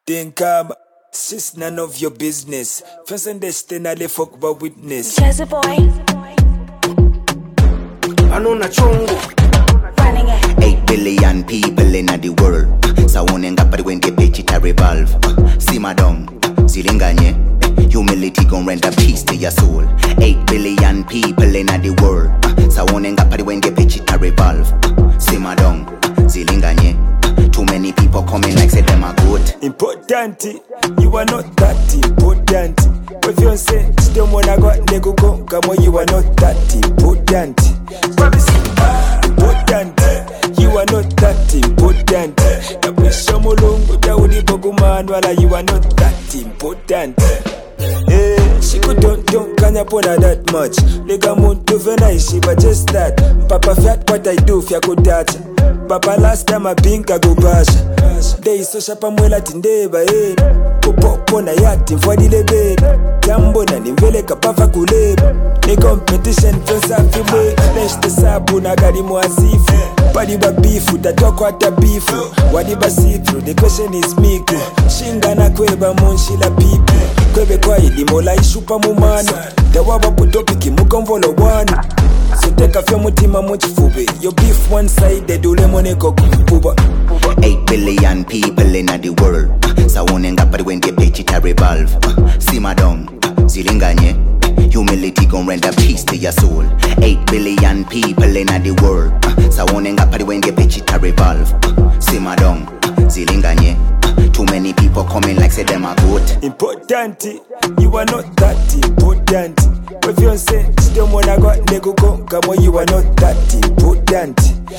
Then come, sis, none of your business. First and they fuck about witness. Jazzy boy, Anona chongo running it. 8 billion people in the world. So unenga pari when they pitch it a revolve. Sima dong, zilinganye. Humility gon' render peace to your soul. 8 billion people in the world. So unenga pari when they pitch it a revolve. Sima dong, zilinganye. Too many people coming like say them are good. Important, you are not that important. If you say, still wanna go, nego go, come on, you are not that important. Important, you are not that important. The pressure molongo, Daudi Boguman, wala you are not that important. She could don't kanya pona that much. Lega muntu vena ishiba just that. Papa fiat what I do fya kutacha. Papa last time I bink I go basha. Day so shapa mwela tindeba Popo na yati mfwadi lebeda. Jambo na nimvele kapafa kuleba. Ni competition fensa fibe. Neshte sabu na gari mwasifu. Padiba beefu, tatoko ata beefu. Wadiba see through, the question is miku. Shinga na kweba monshila pipi. Kwebe kwa ilimola ishupa mumano. Tewaba putopiki mukonvolo wanu. So take a few mutima muchifube. Your beef one side, they do lemone kukupuba. 8 billion people in the world. So unenga pari when they pitch it a revolve. Sima dong, zilinganye. Humility gon' render peace to your soul. 8 billion people in the world. So unenga pari when they pitch it a revolve. Sima dong, zilinganye. Too many people coming like say them are good. Important, you are not that important. If you say, still wanna go, nego go, come on, you are not that important.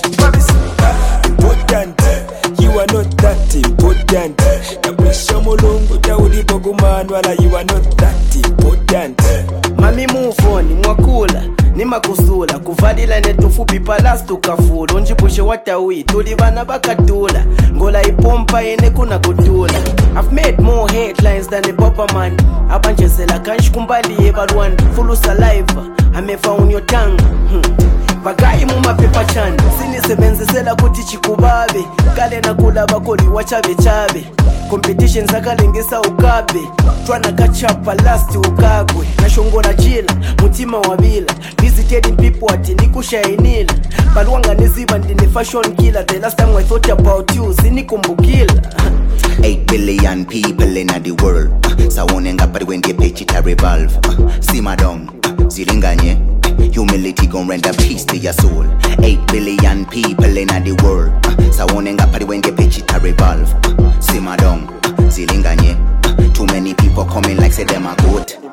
Important, you are not that important. The pressure molongo, Daudi Boguman, wala you are not that important. Mami move on, mwakula ni makusula kuvadila netufupi palas tukafula onjipushe watawi tulivana bakatula ngola ipompa ene kuna kutula. I've made more headlines than a popper man. Abanchezela kanshi kumbali evalwan fulu saliva amefa on your tongue. Bagayi muma pepa chan sinisebenzisela kuti chikubabe kale nakula bakoli wachabe chabe competition zakalengesa ukabe twana kachapa last ukagwe nashongora jila mutima wabila visiting people ati nikushainila balwanga neziba ndine fashion killer. The last time I thought about you sinikumbukila. 8 billion people in the world. So unenga pari when they pitch it a revolve. Sima dong, zilinganye. Humility gon' render peace to your soul. 8 billion people in the world. So unenga pari when they pitch it a revolve. Sima dong, zilinganye. Too many people coming like say them are good.